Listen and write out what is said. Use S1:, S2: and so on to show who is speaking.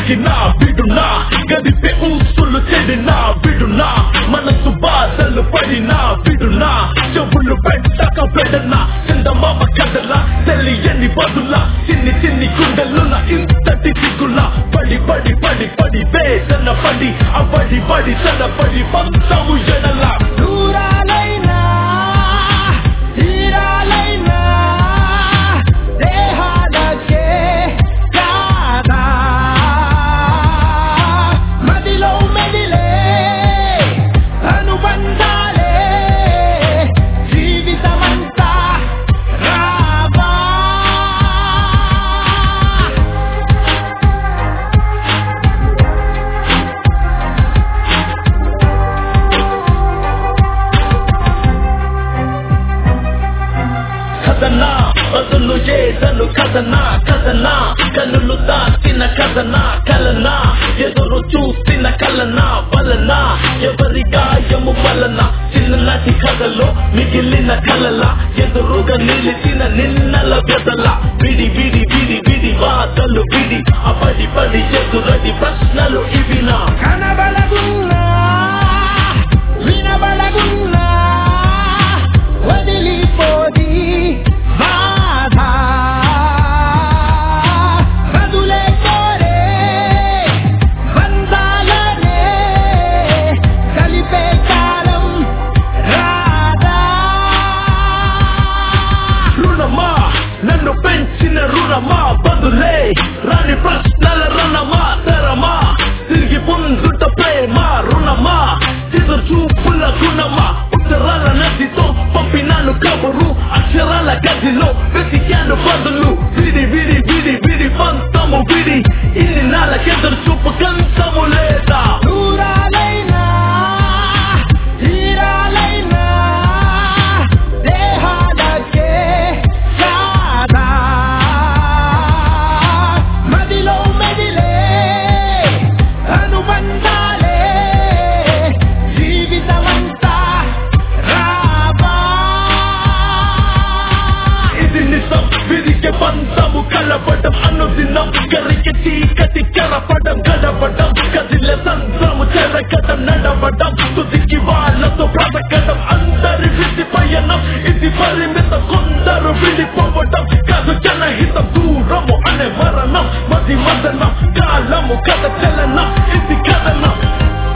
S1: తాకినా విడునా గదిపే ఊసులు చెడినా విడునా మనసు బాధలు పడినా విడునా చెవులు పెట్టక పెడనా చందమామ కథలా తెలియని బదులా చిన్ని చిన్ని గుండెలున్న ఇంతటి దిగులా పడి పడి పడి పడి వేసన పడి అవడి పడి తన పడి పంతము ఎడలా
S2: దూరాలైనా తీరాలైనా దేహాలకే కాదా మదిలో మెదిలే అనుబంధాలే జీవితమంతా రావా
S1: కథనా బదులు ఏదను కథనా కథనా కనులు దాచిన కథనా కలనా ఎదురు చూసిన కలనా వలనా ఎవరి గాయము వలన చిన్ననాటి కథలో మిగిలిన కలల ఎదురుగా నిలిచిన నిన్నల బెదల విడి విడి విడి విడి వాతలు విడి అపడి పడి ఎదురడి ప్రశ్నలు ఇవినా
S2: కనబడగున్నా వినబడగున్నా వదిలిపోది బాధ బదులే కోరే బంధాలనే కలిపే కాలం రాదా
S1: రుణమా నన్ను పెంచిన రుణమా బదులే రాని ప్రశ్నల రుణమా తరమా తిరిగి పొందుట ప్రేమ రుణమా చిరు చూపుల గుణమా ఉత్తరాల నదితో పంపినాను కబురు అక్షరాల గదిలో వెతికాను బదులు విడి విడి విడి విడి పంతము విడి ఇన్ని నాలకెదురు చూపు కంతము లేదా
S2: దూరాలైనా తీరాలైనా దేహాలకే కాదా మదిలో మెదిలే అనుబంధాలే జీవితమంతా రావా
S1: ఇది నిజం విరిగే బంధము కలపడం అనుదినం కరిగే చీకటి కరపడం గడపడం కదిలే సంద్రము చెరగడం నడవడం తుదికి వాళ్ళతో బ్రతకడం అందరి విధి పయనం ఇది పరిమిత కొందరు విడిపోవడం కాదు జనహితం దూరము అనే మరణం మది మదనం కాలము కథ చలనం ఇది కథనం